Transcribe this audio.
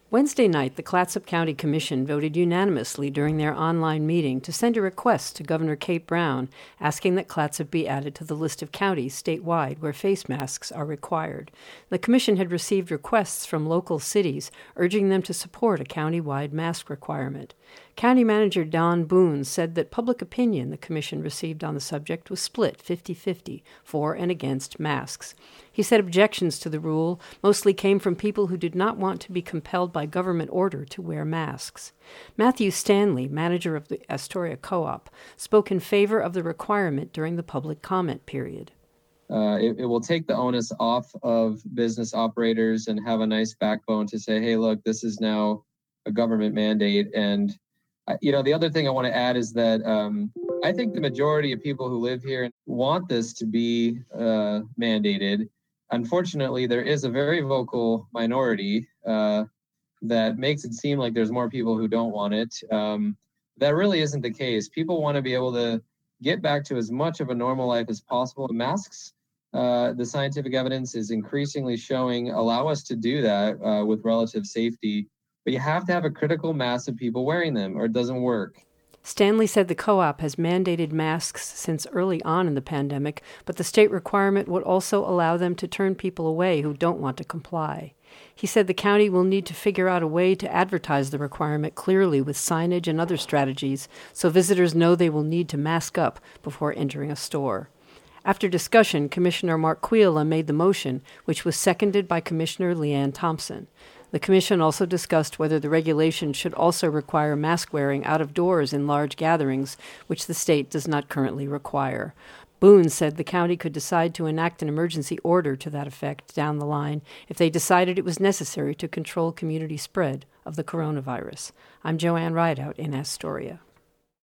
Wednesday night, the Clatsop County Commission voted unanimously during their online meeting to send a request to Governor Kate Brown asking that Clatsop be added to the list of counties statewide where face masks are required. The commission had received requests from local cities urging them to support a county-wide mask requirement. County Manager Don Boone said that public opinion the commission received on the subject was split 50-50 for and against masks. He said objections to the rule mostly came from people who did not want to be compelled by government order to wear masks. Matthew Stanley, manager of the Astoria Co-op, spoke in favor of the requirement during the public comment period. It will take the onus off of business operators and have a nice backbone to say, hey, look, this is now a government mandate. And, the other thing I want to add is that I think the majority of people who live here want this to be mandated. Unfortunately, there is a very vocal minority that makes it seem like there's more people who don't want it. That really isn't the case. People want to be able to get back to as much of a normal life as possible. Masks, the scientific evidence is increasingly showing, allow us to do that with relative safety. But you have to have a critical mass of people wearing them or it doesn't work. Stanley said the co-op has mandated masks since early on in the pandemic, but the state requirement would also allow them to turn people away who don't want to comply. He said the county will need to figure out a way to advertise the requirement clearly with signage and other strategies so visitors know they will need to mask up before entering a store. After discussion, Commissioner Mark Quila made the motion, which was seconded by Commissioner Leanne Thompson. The commission also discussed whether the regulation should also require mask wearing out of doors in large gatherings, which the state does not currently require. Boone said the county could decide to enact an emergency order to that effect down the line if they decided it was necessary to control community spread of the coronavirus. I'm Joanne Rideout in Astoria.